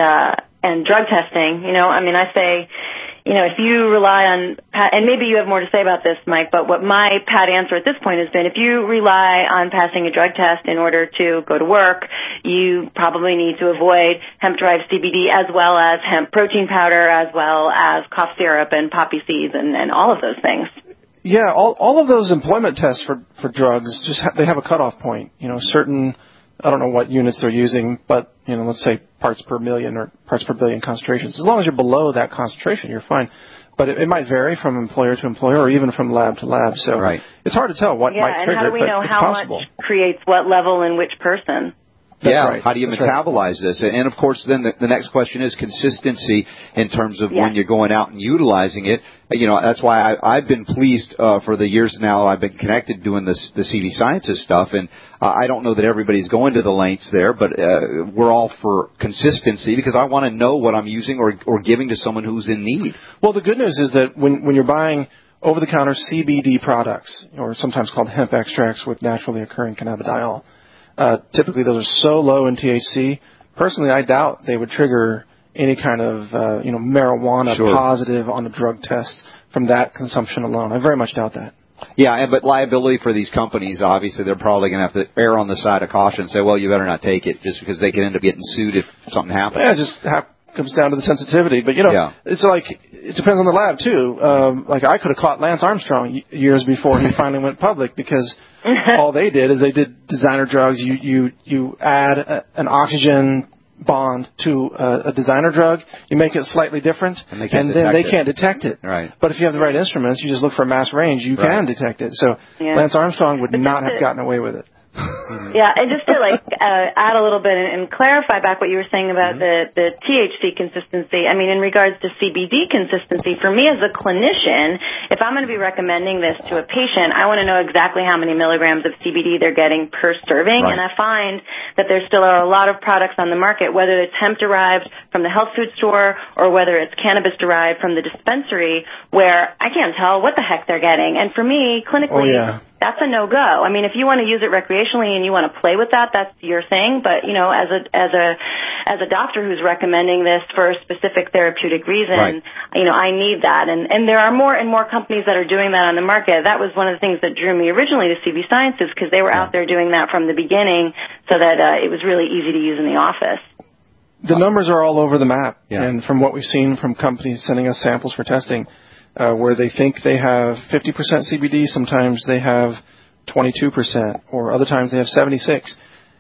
Speaker 18: and drug testing, I say... if you rely on, and maybe you have more to say about this, Mike, but what my pat answer at this point has been, if you rely on passing a drug test in order to go to work, you probably need to avoid hemp-derived CBD as well as hemp protein powder, as well as cough syrup and poppy seeds and all of those things.
Speaker 5: Yeah, all of those employment tests for drugs, they have a cutoff point. Certain, I don't know what units they're using, but, let's say parts per million or parts per billion concentrations. As long as you're below that concentration, you're fine. But it might vary from employer to employer or even from lab to lab. So it's hard to tell what might trigger it,
Speaker 18: and how do we know how much creates what level in which person?
Speaker 5: Right.
Speaker 9: How do you metabolize this? And, of course, then the next question is consistency in terms of when you're going out and utilizing it. That's why I've been pleased for the years now I've been connected doing the CV Sciences stuff. And I don't know that everybody's going to the lengths there, but we're all for consistency because I want to know what I'm using or giving to someone who's in need.
Speaker 5: Well, the good news is that when you're buying over-the-counter CBD products, or sometimes called hemp extracts with naturally occurring cannabidiol, typically those are so low in THC. Personally, I doubt they would trigger any kind of marijuana positive on a drug test from that consumption alone. I very much doubt that.
Speaker 9: Yeah, but liability for these companies, obviously, they're probably going to have to err on the side of caution and say, well, you better not take it, just because they can end up getting sued if something happens.
Speaker 5: Yeah, it just comes down to the sensitivity. But, it's like, it depends on the lab, too. I could have caught Lance Armstrong years before he finally went public because all they did is they did designer drugs. You add an oxygen bond to a designer drug, you make it slightly different, and then they can't detect it.
Speaker 9: Right.
Speaker 5: But if you have the right instruments, you just look for a mass range, you can detect it. So Lance Armstrong would not have gotten away with it.
Speaker 18: Yeah, and just to add a little bit and clarify back what you were saying about the THC consistency. I mean, in regards to CBD consistency, for me as a clinician, if I'm going to be recommending this to a patient, I want to know exactly how many milligrams of CBD they're getting per serving. And I find that there still are a lot of products on the market, whether it's hemp derived from the health food store or whether it's cannabis derived from the dispensary, where I can't tell what the heck they're getting. And for me, clinically, that's a no-go. I mean, if you want to use it recreationally and you want to play with that, that's your thing. But, as a doctor who's recommending this for a specific therapeutic reason, I need that. And there are more and more companies that are doing that on the market. That was one of the things that drew me originally to CV Sciences, because they were out there doing that from the beginning so that it was really easy to use in the office.
Speaker 5: The numbers are all over the map. Yeah. And from what we've seen from companies sending us samples for testing, where they think they have 50% CBD, sometimes they have 22%, or other times they have 76%.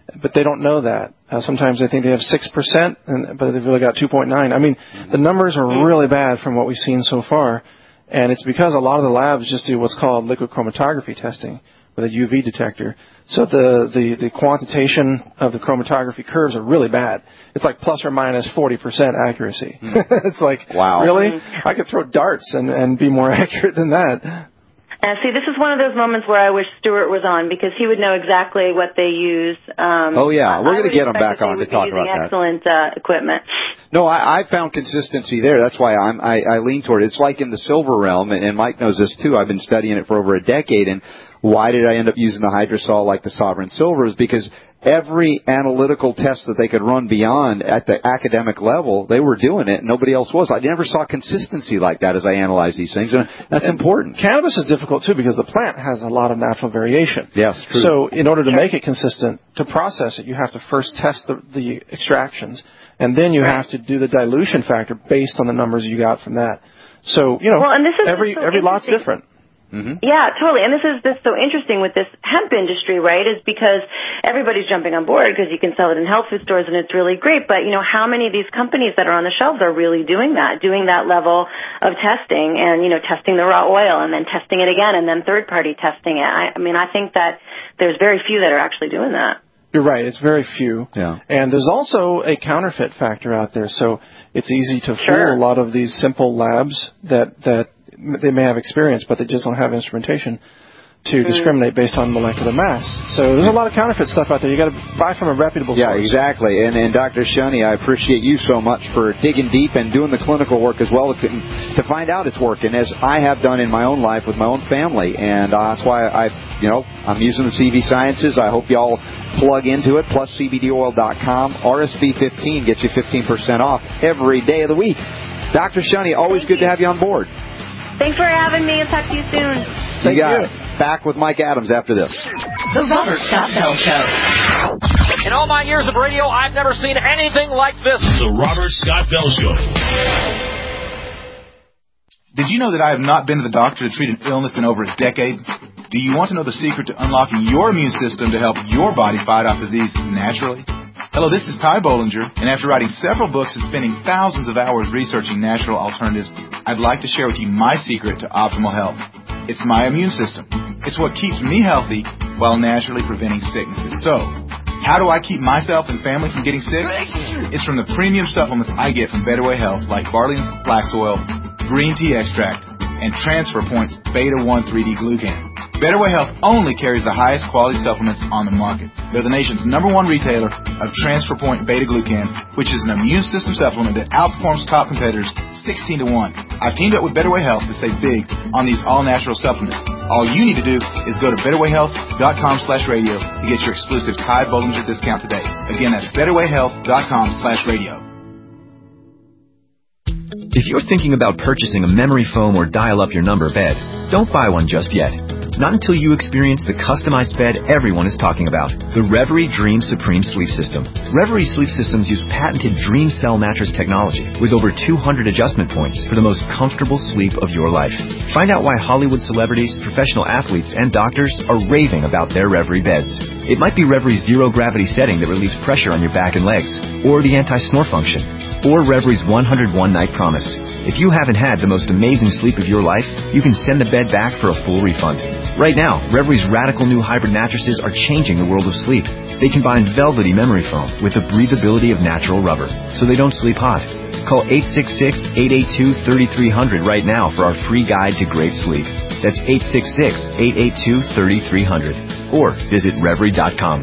Speaker 5: but they don't know that. Sometimes they think they have 6%, but they've really got 2.9. I mean, the numbers are really bad from what we've seen so far, and it's because a lot of the labs just do what's called liquid chromatography testing with a UV detector. So the quantitation of the chromatography curves are really bad. It's like plus or minus 40% accuracy. It's like, wow, really? I could throw darts and be more accurate than that.
Speaker 18: See, this is one of those moments where I wish Stuart was on, because he would know exactly what they use.
Speaker 9: We're going to get him back on to talk about that.
Speaker 18: Excellent equipment.
Speaker 9: No, I found consistency there. That's why I lean toward it. It's like in the silver realm, and Mike knows this too. I've been studying it for over a decade, and why did I end up using the Hydrosol like the Sovereign Silver is because every analytical test that they could run beyond at the academic level, they were doing it, and nobody else was. I never saw consistency like that as I analyzed these things, and that's important.
Speaker 5: Cannabis is difficult, too, because the plant has a lot of natural variation.
Speaker 9: Yes, true.
Speaker 5: So in order to make it consistent, to process it, you have to first test the extractions, and then you have to do the dilution factor based on the numbers you got from that. So,
Speaker 18: and this is
Speaker 5: every lot's different.
Speaker 18: Mm-hmm. Yeah, totally. And this is so interesting with this hemp industry, right, is because everybody's jumping on board because you can sell it in health food stores and it's really great. But, how many of these companies that are on the shelves are really doing that level of testing and, testing the raw oil and then testing it again and then third-party testing it? I think that there's very few that are actually doing that.
Speaker 5: You're right. It's very few.
Speaker 9: Yeah.
Speaker 5: And there's also a counterfeit factor out there. So it's easy to fool a lot of these simple labs that they may have experience, but they just don't have instrumentation to discriminate based on molecular mass. So there's a lot of counterfeit stuff out there. You got to buy from a reputable source.
Speaker 9: Yeah, exactly. And Dr. Shunny, I appreciate you so much for digging deep and doing the clinical work as well to find out it's working, as I have done in my own life with my own family. And that's why I'm using the CV Sciences. I hope y'all plug into it. Plus CBDoil.com. RSV15 gets you 15% off every day of the week. Dr. Shunny, always good to have you on board.
Speaker 18: Thanks for having me. I'll talk to you soon.
Speaker 9: You got it. Back with Mike Adams after this.
Speaker 10: The Robert Scott Bell Show.
Speaker 1: In all my years of radio, I've never seen anything like this.
Speaker 3: The Robert Scott Bell Show.
Speaker 2: Did you know that I have not been to the doctor to treat an illness in over a decade? Do you want to know the secret to unlocking your immune system to help your body fight off disease naturally? Hello, this is Ty Bollinger, and after writing several books and spending thousands of hours researching natural alternatives, I'd like to share with you my secret to optimal health. It's my immune system. It's what keeps me healthy while naturally preventing sicknesses. So, how do I keep myself and family from getting sick? It's from the premium supplements I get from Better Way Health, like Barley's Flax Oil, Green Tea Extract, and Transfer Point's Beta 1 3D Glucan. Better Way Health only carries the highest quality supplements on the market. They're the nation's #1 retailer of Transfer Point Beta Glucan, which is an immune system supplement that outperforms top competitors 16 to 1. I've teamed up with Better Way Health to save big on these all-natural supplements. All you need to do is go to betterwayhealth.com/radio to get your exclusive Ty Bollinger discount today. Again, that's betterwayhealth.com/radio.
Speaker 4: If you're thinking about purchasing a memory foam or dial-up your number bed, don't buy one just yet. Not until you experience the customized bed everyone is talking about, the Reverie Dream Supreme Sleep System. Reverie Sleep Systems use patented Dream Cell mattress technology with over 200 adjustment points for the most comfortable sleep of your life. Find out why Hollywood celebrities, professional athletes, and doctors are raving about their Reverie beds. It might be Reverie's zero-gravity setting that relieves pressure on your back and legs, or the anti-snore function, or Reverie's 101-night promise. If you haven't had the most amazing sleep of your life, you can send the bed back for a full refund. Right now, Reverie's radical new hybrid mattresses are changing the world of sleep. They combine velvety memory foam with the breathability of natural rubber, so they don't sleep hot. Call 866-882-3300 right now for our free guide to great sleep. That's 866-882-3300. Or visit Reverie.com.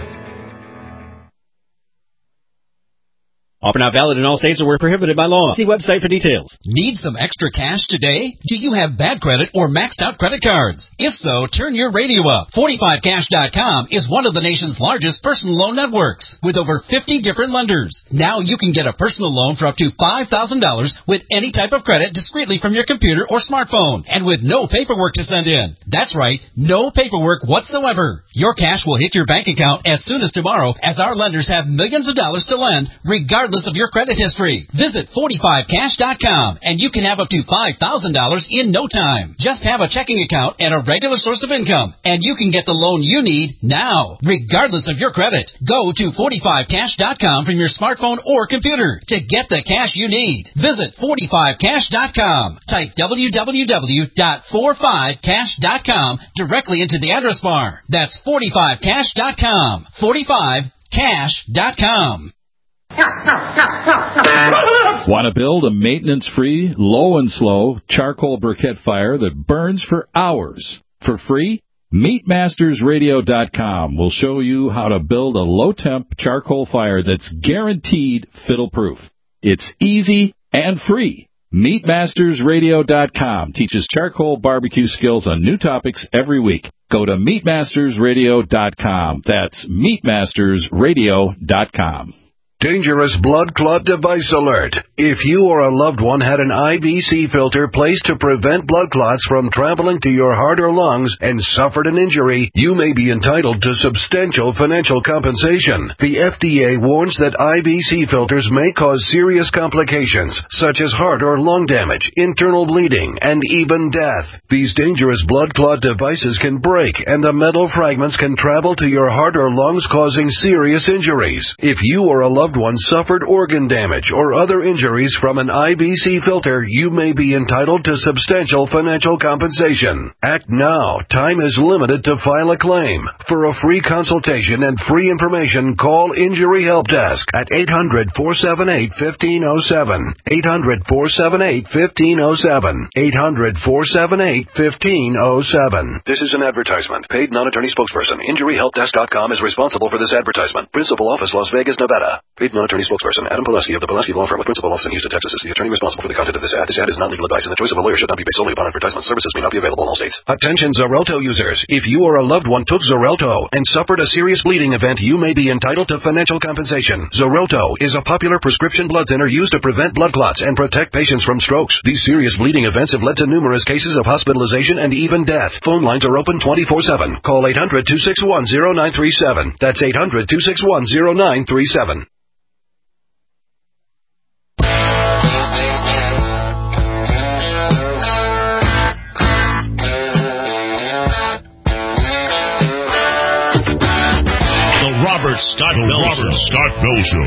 Speaker 6: Offer not valid in all states or where prohibited by law. See website for details.
Speaker 7: Need some extra cash today? Do you have bad credit or maxed out credit cards? If so, turn your radio up. 45cash.com is one of the nation's largest personal loan networks with over 50 different lenders. Now you can get a personal loan for up to $5,000 with any type of credit discreetly from your computer or smartphone and with no paperwork to send in. That's right, no paperwork whatsoever. Your cash will hit your bank account as soon as tomorrow, as our lenders have millions of dollars to lend regardless regardless of your credit history. Visit 45cash.com and you can have up to $5,000 in no time. Just have a checking account and a regular source of income, and you can get the loan you need now, regardless of your credit. Go to 45cash.com from your smartphone or computer to get the cash you need. Visit 45cash.com. Type www.45cash.com directly into the address bar. That's 45cash.com. 45cash.com.
Speaker 11: Want to build a maintenance-free, low and slow charcoal briquette fire that burns for hours for free? MeatMastersRadio.com will show you how to build a low-temp charcoal fire that's guaranteed fiddle-proof. It's easy and free. MeatMastersRadio.com teaches charcoal barbecue skills on new topics every week. Go to MeatMastersRadio.com. That's MeatMastersRadio.com.
Speaker 14: Dangerous blood clot device alert. If you or a loved one had an IVC filter placed to prevent blood clots from traveling to your heart or lungs and suffered an injury, you may be entitled to substantial financial compensation. The FDA warns that IVC filters may cause serious complications, such as heart or lung damage, internal bleeding, and even death. These dangerous blood clot devices can break, and the metal fragments can travel to your heart or lungs, causing serious injuries. If you or a loved one suffered organ damage or other injuries from an IVC filter, you may be entitled to substantial financial compensation. Act now. Time is limited to file a claim. For a free consultation and free information, call Injury Help Desk at 800-478-1507. 800-478-1507. 800-478-1507. This is an advertisement. Paid non-attorney spokesperson. InjuryHelpDesk.com is responsible for this advertisement. Principal office, Las Vegas, Nevada. Paid non-attorney spokesperson Adam Pileski of the Pileski Law Firm with principal office in Houston, Texas is the attorney responsible for the content of this ad. This ad is not legal advice, and the choice of a lawyer should not be based solely upon advertisement. Services may not be available in all states. Attention Xarelto users. If you or a loved one took Xarelto and suffered a serious bleeding event, you may be entitled to financial compensation. Xarelto is a popular prescription blood thinner used to prevent blood clots and protect patients from strokes. These serious bleeding events have led to numerous cases of hospitalization and even death. Phone lines are open 24/7. Call 800-261-0937. That's 800-261-0937.
Speaker 3: Robert Scott Bell Show.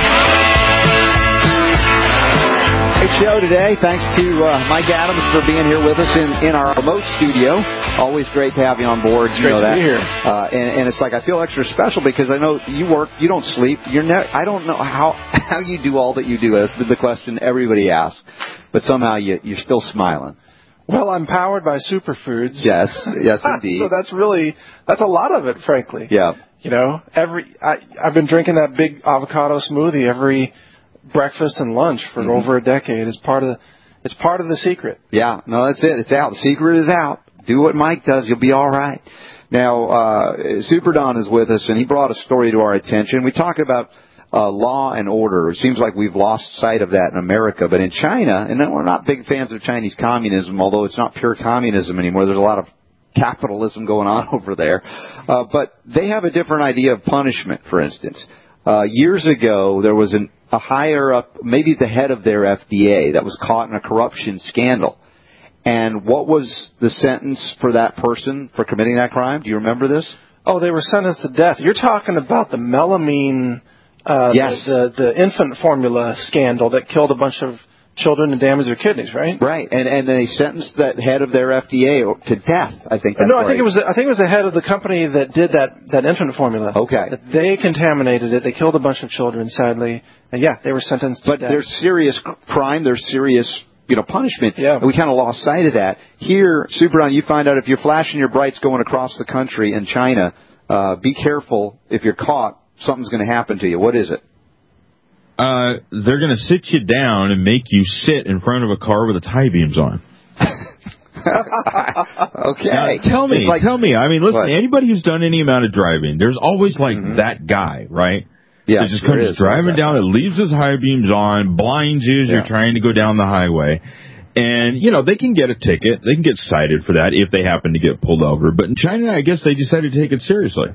Speaker 9: Great show today. Thanks to Mike Adams for being here with us in our remote studio. Always great to have you on board.
Speaker 5: It's great to be here.
Speaker 9: And it's like I feel extra special because I know you work, you don't sleep. I don't know how you do all that you do. That's the question everybody asks. But somehow you're still smiling.
Speaker 5: Well, I'm powered by superfoods.
Speaker 9: Yes, indeed.
Speaker 5: So that's a lot of it, frankly.
Speaker 9: Yeah.
Speaker 5: You know, I've been drinking that big avocado smoothie every breakfast and lunch for over a decade. It's part of the secret.
Speaker 9: Yeah, no, that's it. It's out. The secret is out. Do what Mike does. You'll be all right. Now, Super Don is with us, and he brought a story to our attention. We talk about law and order. It seems like we've lost sight of that in America. But in China, and we're not big fans of Chinese communism, although it's not pure communism anymore. There's a lot of capitalism going on over there. But they have a different idea of punishment, for instance. Years ago, there was a higher up, maybe the head of their FDA, that was caught in a corruption scandal. And what was the sentence for that person for committing that crime? Do you remember this?
Speaker 5: Oh, they were sentenced to death. You're talking about the melamine,
Speaker 9: yes,
Speaker 5: the infant formula scandal that killed a bunch of children and damaged their kidneys, right?
Speaker 9: Right, and they sentenced that head of their FDA to death. I think. That's
Speaker 5: no, I
Speaker 9: right.
Speaker 5: think it was the head of the company that did that infant formula.
Speaker 9: Okay,
Speaker 5: that they contaminated it. They killed a bunch of children, sadly, and yeah, they were sentenced to death.
Speaker 9: But there's serious crime. There's serious punishment.
Speaker 5: Yeah.
Speaker 9: And we kind of lost sight of that. Here, Superon, you find out if you're flashing your brights going across the country in China, be careful. If you're caught, something's going to happen to you. What is it?
Speaker 15: They're going to sit you down and make you sit in front of a car with its high beams on.
Speaker 9: Okay.
Speaker 15: Now, tell me. I mean, listen, anybody who's done any amount of driving, there's always that guy, right?
Speaker 9: Yeah,
Speaker 15: that just comes driving down, and leaves his high beams on, blinds you as you're trying to go down the highway. And, they can get a ticket. They can get cited for that if they happen to get pulled over. But in China, I guess they decided to take it seriously.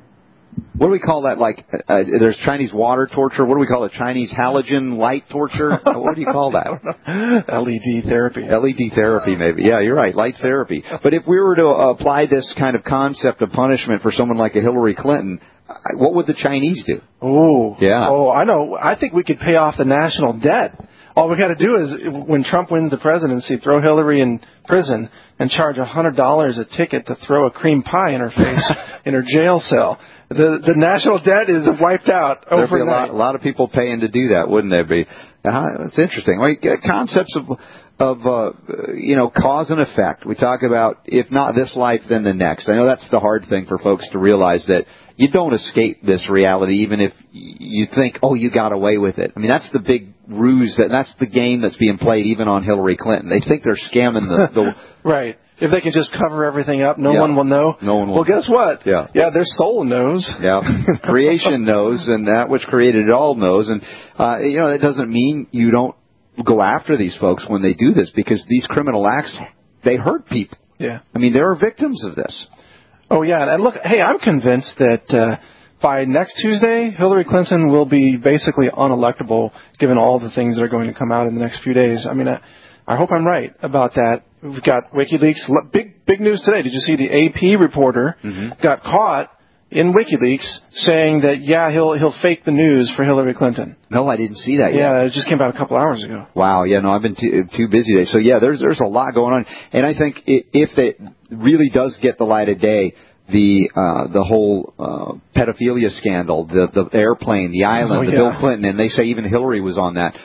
Speaker 9: What do we call that? Like, there's Chinese water torture. What do we call it? Chinese halogen light torture? What do you call that?
Speaker 5: LED therapy.
Speaker 9: LED therapy, maybe. Yeah, you're right. Light therapy. But if we were to apply this kind of concept of punishment for someone like a Hillary Clinton, what would the Chinese do?
Speaker 5: Oh,
Speaker 9: yeah.
Speaker 5: Oh, I know. I think we could pay off the national debt. All we got to do is, when Trump wins the presidency, throw Hillary in prison and charge $100 a ticket to throw a cream pie in her face in her jail cell. The national debt is wiped out overnight.
Speaker 9: There'd be a lot of people paying to do that, wouldn't there be? It's interesting. Like, concepts of cause and effect. We talk about, if not this life, then the next. I know that's the hard thing for folks to realize, that you don't escape this reality, even if you think, oh, you got away with it. I mean, that's the big ruse. That's the game that's being played even on Hillary Clinton. They think they're scamming the
Speaker 5: right. If they can just cover everything up, no one will know.
Speaker 9: No one will.
Speaker 5: Well, guess what?
Speaker 9: Yeah,
Speaker 5: their soul knows.
Speaker 9: Yeah, creation knows, and that which created it all knows. And that doesn't mean you don't go after these folks when they do this, because these criminal acts, they hurt people.
Speaker 5: Yeah.
Speaker 9: I mean, there are victims of this.
Speaker 5: Oh, yeah. And look, hey, I'm convinced that by next Tuesday, Hillary Clinton will be basically unelectable, given all the things that are going to come out in the next few days. I mean, I hope I'm right about that. We've got WikiLeaks. Big news today. Did you see the AP reporter got caught in WikiLeaks saying that, he'll fake the news for Hillary Clinton?
Speaker 9: No, I didn't see that yet.
Speaker 5: Yeah, it just came out a couple hours ago.
Speaker 9: Wow, yeah, no, I've been too busy today. So, yeah, there's a lot going on. And I think if it really does get the light of day, the whole pedophilia scandal, the airplane, the island, Bill Clinton, and they say even Hillary was on that.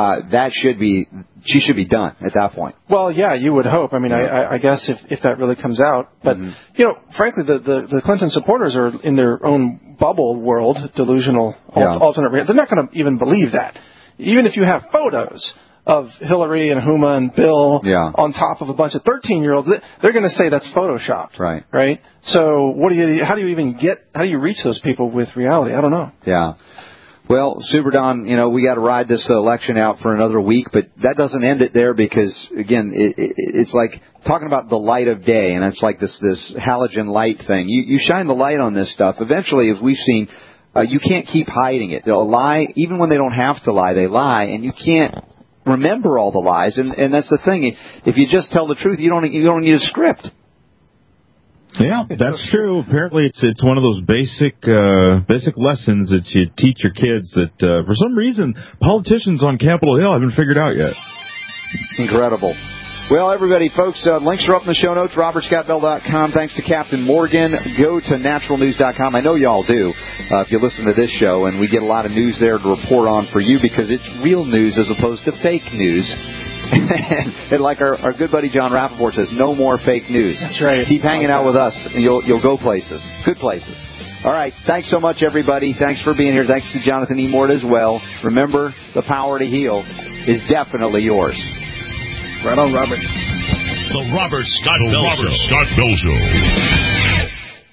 Speaker 9: She should be done at that point.
Speaker 5: Well, yeah, you would hope. I mean, I guess if that really comes out. But, frankly, the Clinton supporters are in their own bubble world, delusional, alternate reality. They're not going to even believe that. Even if you have photos of Hillary and Huma and Bill on top of a bunch of 13-year-olds, they're going to say that's photoshopped.
Speaker 9: Right.
Speaker 5: Right? So how do you reach those people with reality? I don't know.
Speaker 9: Yeah. Well, Super Don, we got to ride this election out for another week, but that doesn't end it there, because, again, it's like talking about the light of day, and it's like this halogen light thing. You shine the light on this stuff. Eventually, as we've seen, you can't keep hiding it. They'll lie, even when they don't have to lie, they lie, and you can't remember all the lies, and that's the thing. If you just tell the truth, you don't need a script.
Speaker 15: Yeah, that's true. Apparently, it's one of those basic lessons that you teach your kids that, for some reason, politicians on Capitol Hill haven't figured out yet.
Speaker 9: Incredible. Well, everybody, folks, links are up in the show notes, robertscottbell.com. Thanks to Captain Morgan. Go to naturalnews.com. I know you all do if you listen to this show, and we get a lot of news there to report on for you, because it's real news as opposed to fake news. And like our good buddy John Rappaport says, no more fake news.
Speaker 5: That's right.
Speaker 9: Keep hanging out with us, and you'll go places. Good places. All right. Thanks so much, everybody. Thanks for being here. Thanks to Jonathan E. Mort as well. Remember, the power to heal is definitely yours.
Speaker 5: Right on, Robert.
Speaker 3: The Robert Scott Bell Show.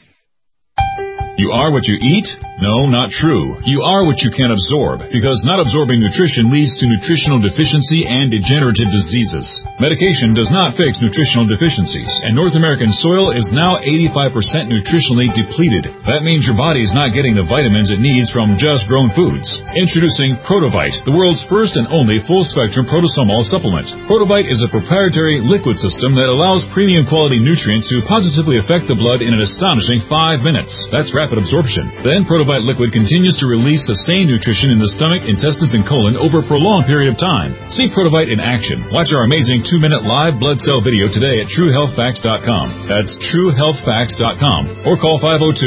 Speaker 8: You are what you eat? No, not true. You are what you can absorb, because not absorbing nutrition leads to nutritional deficiency and degenerative diseases. Medication does not fix nutritional deficiencies, and North American soil is now 85% nutritionally depleted. That means your body is not getting the vitamins it needs from just grown foods. Introducing Protovite, the world's first and only full-spectrum protosomol supplement. Protovite is a proprietary liquid system that allows premium quality nutrients to positively affect the blood in an astonishing 5 minutes. That's rapid absorption. Then Protovite liquid continues to release sustained nutrition in the stomach, intestines, and colon over a prolonged period of time. See Protovite in action. Watch our amazing 2-minute live blood cell video today at TrueHealthFacts.com. That's TrueHealthFacts.com. Or call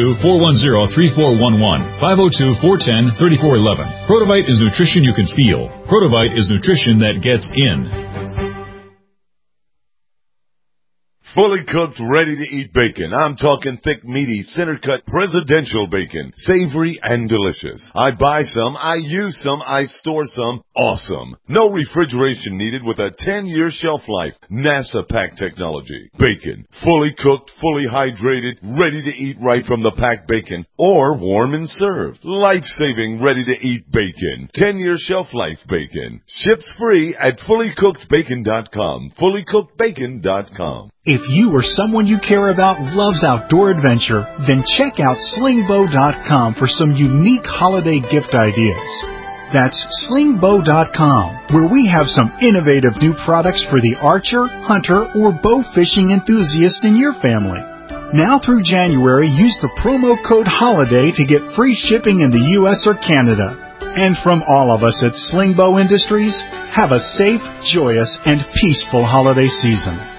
Speaker 8: 502-410-3411. 502-410-3411. Protovite is nutrition you can feel. Protovite is nutrition that gets in.
Speaker 16: Fully cooked, ready-to-eat bacon. I'm talking thick, meaty, center-cut presidential bacon. Savory and delicious. I buy some, I use some, I store some. Awesome. No refrigeration needed with a 10-year shelf life. NASA pack technology. Bacon. Fully cooked, fully hydrated, ready to eat right from the packed bacon. Or warm and served. Life-saving, ready-to-eat bacon. 10-year shelf life bacon. Ships free at fullycookedbacon.com. Fullycookedbacon.com.
Speaker 17: If you or someone you care about loves outdoor adventure, then check out slingbow.com for some unique holiday gift ideas. That's slingbow.com, where we have some innovative new products for the archer, hunter, or bow fishing enthusiast in your family. Now through January, use the promo code HOLIDAY to get free shipping in the U.S. or Canada. And from all of us at Slingbow Industries, have a safe, joyous, and peaceful holiday season.